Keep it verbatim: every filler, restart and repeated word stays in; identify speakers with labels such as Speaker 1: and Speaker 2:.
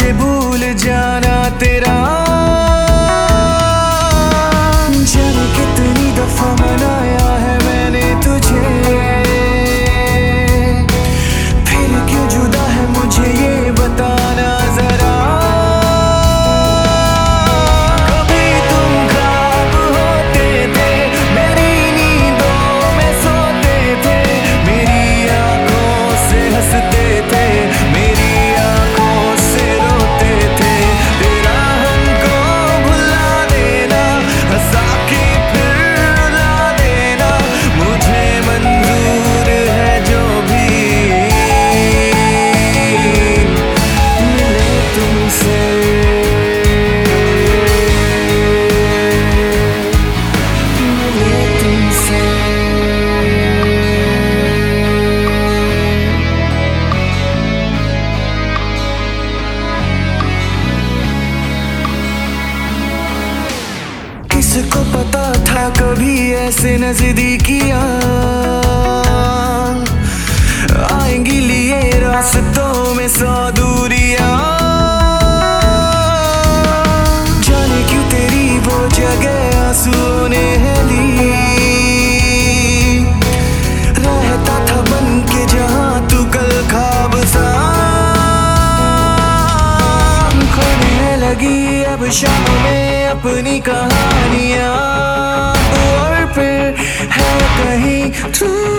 Speaker 1: मुझे भूल जाना तेरा। जाने कितनी दफा मनाया है मैंने तुझे, फिर क्यों जुदा है मुझे ये बताना जरा। कभी तुम ख्वाब होते थे, मेरी नींदों में सोते थे, मेरी आंखों से हंसते थे, मेरी आंखों से रोते थे। तेरा हमको भुला देना, हंसा के फिर रुला देना, मुझे मंजूर है जो भी मिले तुमसे। मिले तुमसे। किसको पता था कभी ऐसे नजदीकियां आएंगी लिए रास्तों में सौ दूरियां। जाने क्यों तेरी वो जगह आंसुओं ने है ली, रहता था बन के जहां तू कल ख्वाब सा। खोने लगी अब शाम में अपनी कहानियां, और फिर है कहीं तू।